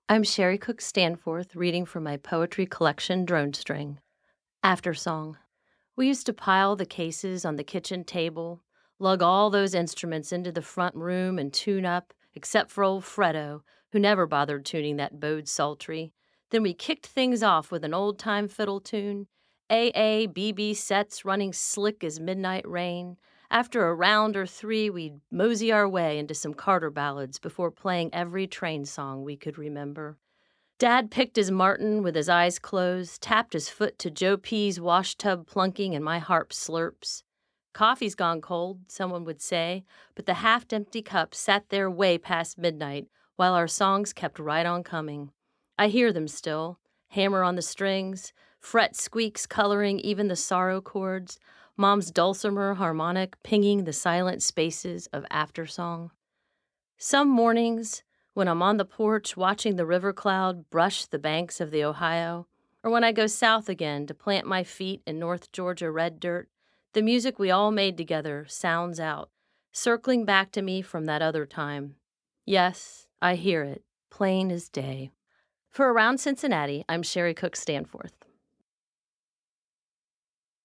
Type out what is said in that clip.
I'm Sherry Cook Stanforth, reading from my poetry collection, Drone String. After Song. We used to pile the cases on the kitchen table, lug all those instruments into the front room and tune up, except for old Freddo, who never bothered tuning that bowed psaltery. Then we kicked things off with an old-time fiddle tune, B sets running slick as midnight rain. After a round or three, we'd mosey our way into some Carter ballads before playing every train song we could remember. Dad picked his Martin with his eyes closed, tapped his foot to Joe P.'s washtub plunking and my harp slurps. Coffee's gone cold, someone would say, but the half-empty cup sat there way past midnight while our songs kept right on coming. I hear them still, hammer on the strings, fret squeaks coloring even the sorrow chords, Mom's dulcimer harmonic pinging the silent spaces of aftersong. Some mornings, when I'm on the porch watching the river cloud brush the banks of the Ohio, or when I go south again to plant my feet in North Georgia red dirt, the music we all made together sounds out, circling back to me from that other time. Yes, I hear it, plain as day. For Around Cincinnati, I'm Sherry Cook Stanforth.